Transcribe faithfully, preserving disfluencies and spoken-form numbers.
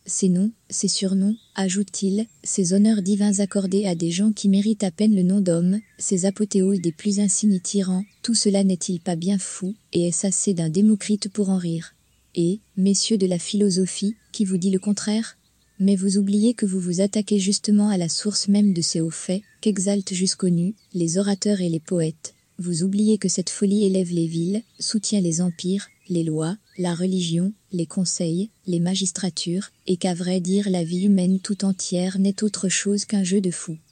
ces noms, ces surnoms, ajoute-t-il, ces honneurs divins accordés à des gens qui méritent à peine le nom d'hommes, ces apothéoses des plus insignes tyrans, tout cela n'est-il pas bien fou, et est-ce assez d'un Démocrite pour en rire? Et, messieurs de la philosophie, qui vous dit le contraire? Mais vous oubliez que vous vous attaquez justement à la source même de ces hauts faits, qu'exaltent jusqu'aux nus les orateurs et les poètes. Vous oubliez que cette folie élève les villes, soutient les empires, les lois, la religion, les conseils, les magistratures, et qu'à vrai dire la vie humaine tout entière n'est autre chose qu'un jeu de fous.